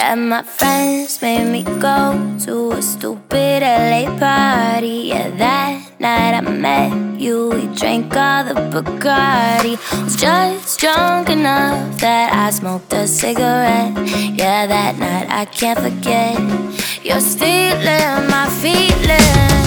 And my friends made me go to a stupid LA party. Yeah, that night I met you. We drank all the Bacardi. Was just drunk enough that I smoked a cigarette. Yeah, that night I can't forget. You're stealing my feelings.